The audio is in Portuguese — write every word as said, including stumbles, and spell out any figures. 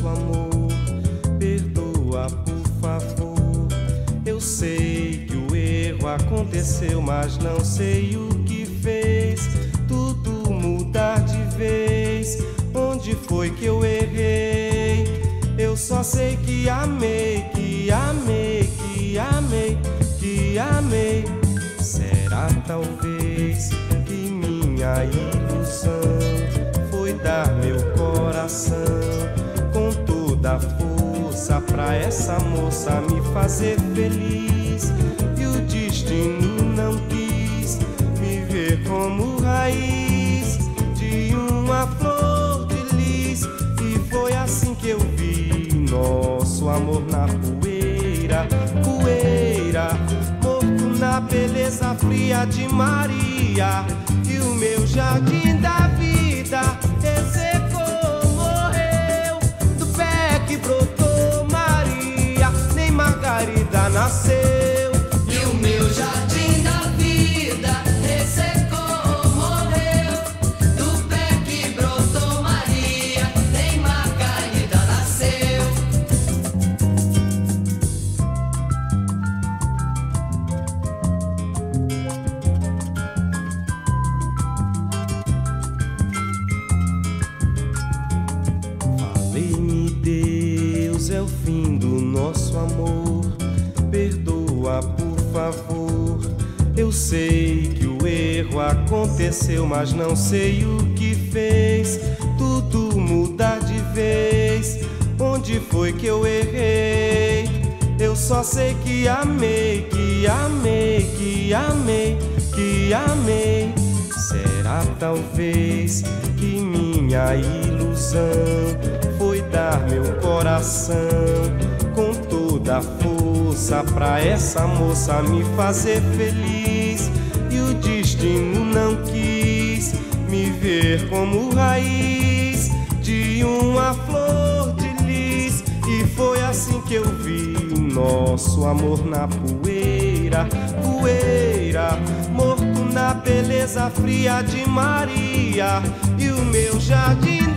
nosso amor, perdoa por favor. Eu sei que o erro aconteceu, mas não sei o que fez tudo mudar de vez. Onde foi que eu errei? Eu só sei que amei, que amei, que amei, que amei. Será talvez que minha ilusão foi dar meu coração com toda a força pra essa moça me fazer feliz. E o destino não quis me ver como raiz de uma flor de lis. E foi assim que eu vi nosso amor na poeira, poeira, morto na beleza fria de Maria. E o meu jardim da vida ressecou, morreu do pé que brotou Maria, nem Margarida nasceu. E o meu jardim da vida ressecou, morreu do pé que brotou Maria, nem Margarida nasceu. Falei-me, Deus, é o fim do nosso amor, perdoa por favor. Eu sei que o erro aconteceu, mas não sei o que fez tudo mudar de vez. Onde foi que eu errei? Eu só sei que amei, que amei, que amei, que amei. Será talvez que minha ilusão foi dar meu coração com toda a força pra essa moça me fazer feliz. E o destino não quis me ver como raiz de uma flor de lis. E foi assim que eu vi nosso amor na poeira, poeira, morto na beleza fria de Maria. E o meu jardim